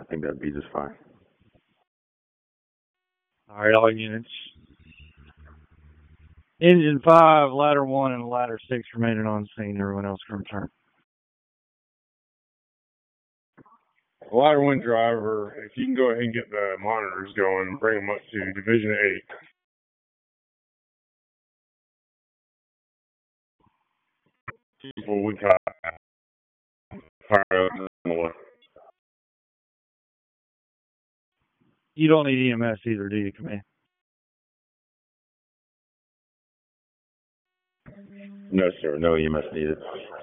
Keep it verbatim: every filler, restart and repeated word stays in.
think that'd be just fine. All right, all units. Engine five, ladder one, and ladder six remaining on scene. Everyone else can return. Ladder one driver, if you can go ahead and get the monitors going, bring them up to Division eight. People we got fire up on the left. You don't need E M S either, do you, Command? No, sir. No E M S needed.